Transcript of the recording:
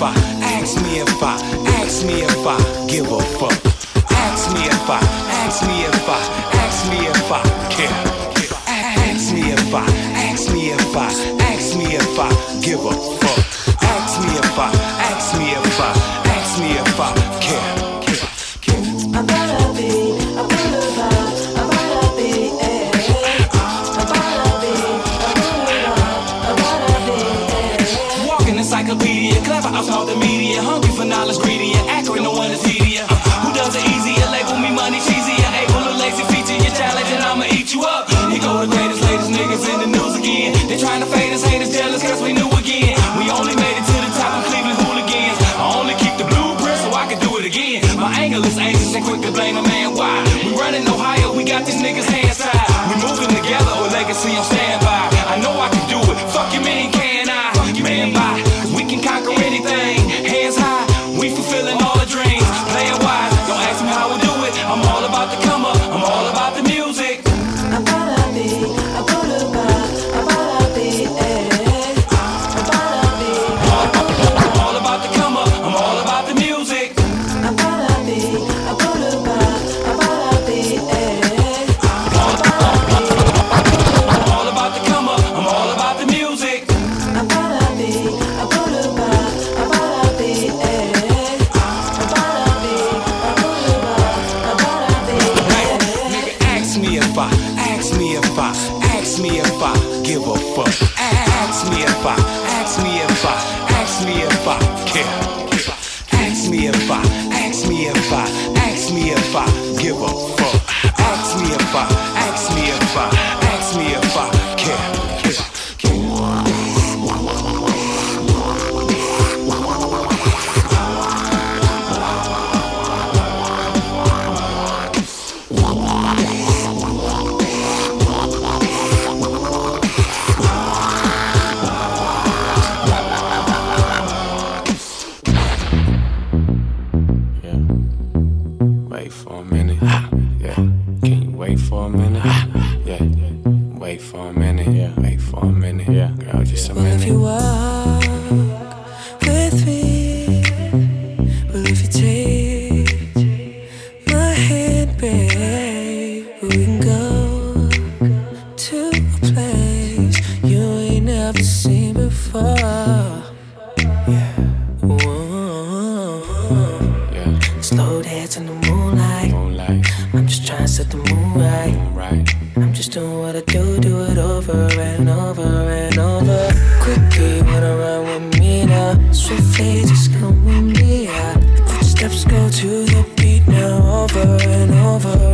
ask me if I give a fuck. Ask me if I care. Ask me if I give a fuck. Ask me if I care. Walking encyclopedia, clever outsmart the media, hungry for knowledge, greedy and accurate, no one is needier. Who does it easier? Label me money cheesy, able to lazy feature your challenge and I'ma eat you up. Here go the greatest, latest niggas in the news again. They trying to fade us, haters jealous cause we knew again. We only made it to the top of Cleveland hooligans. I only keep the blueprint so I can do it again. My angle is anxious and quick to blame a man. Why? We running Ohio, we got these niggas hands tied. We moving together or legacy on standby. I know I can do it, fuck you mean can I? Man by, cause we can conquer anything. Hands high, we fulfilling all the dreams. Playing wise, don't ask me how we do it. I'm all about the come up, I'm all about the music. All about the come up, I'm all about the music. All about the come up, I'm all about the music. Ask me if I give a fuck. Ask me if I care. Ask me if I give a fuck. Ask me if I care. Wait for a minute, yeah. Can you wait for a minute? Yeah, wait for a minute, yeah. Wait for a minute, yeah. Girl, just a minute. If you walk with me, well if you take my hand, babe, we can go to a place you ain't never seen before. Yeah. Slow dance in the moonlight. I'm just trying to set the mood right. I'm just doing what I do it over and over and over. Quickly wanna run with me now. Swiftly just come with me. The footsteps go to the beat now, over and over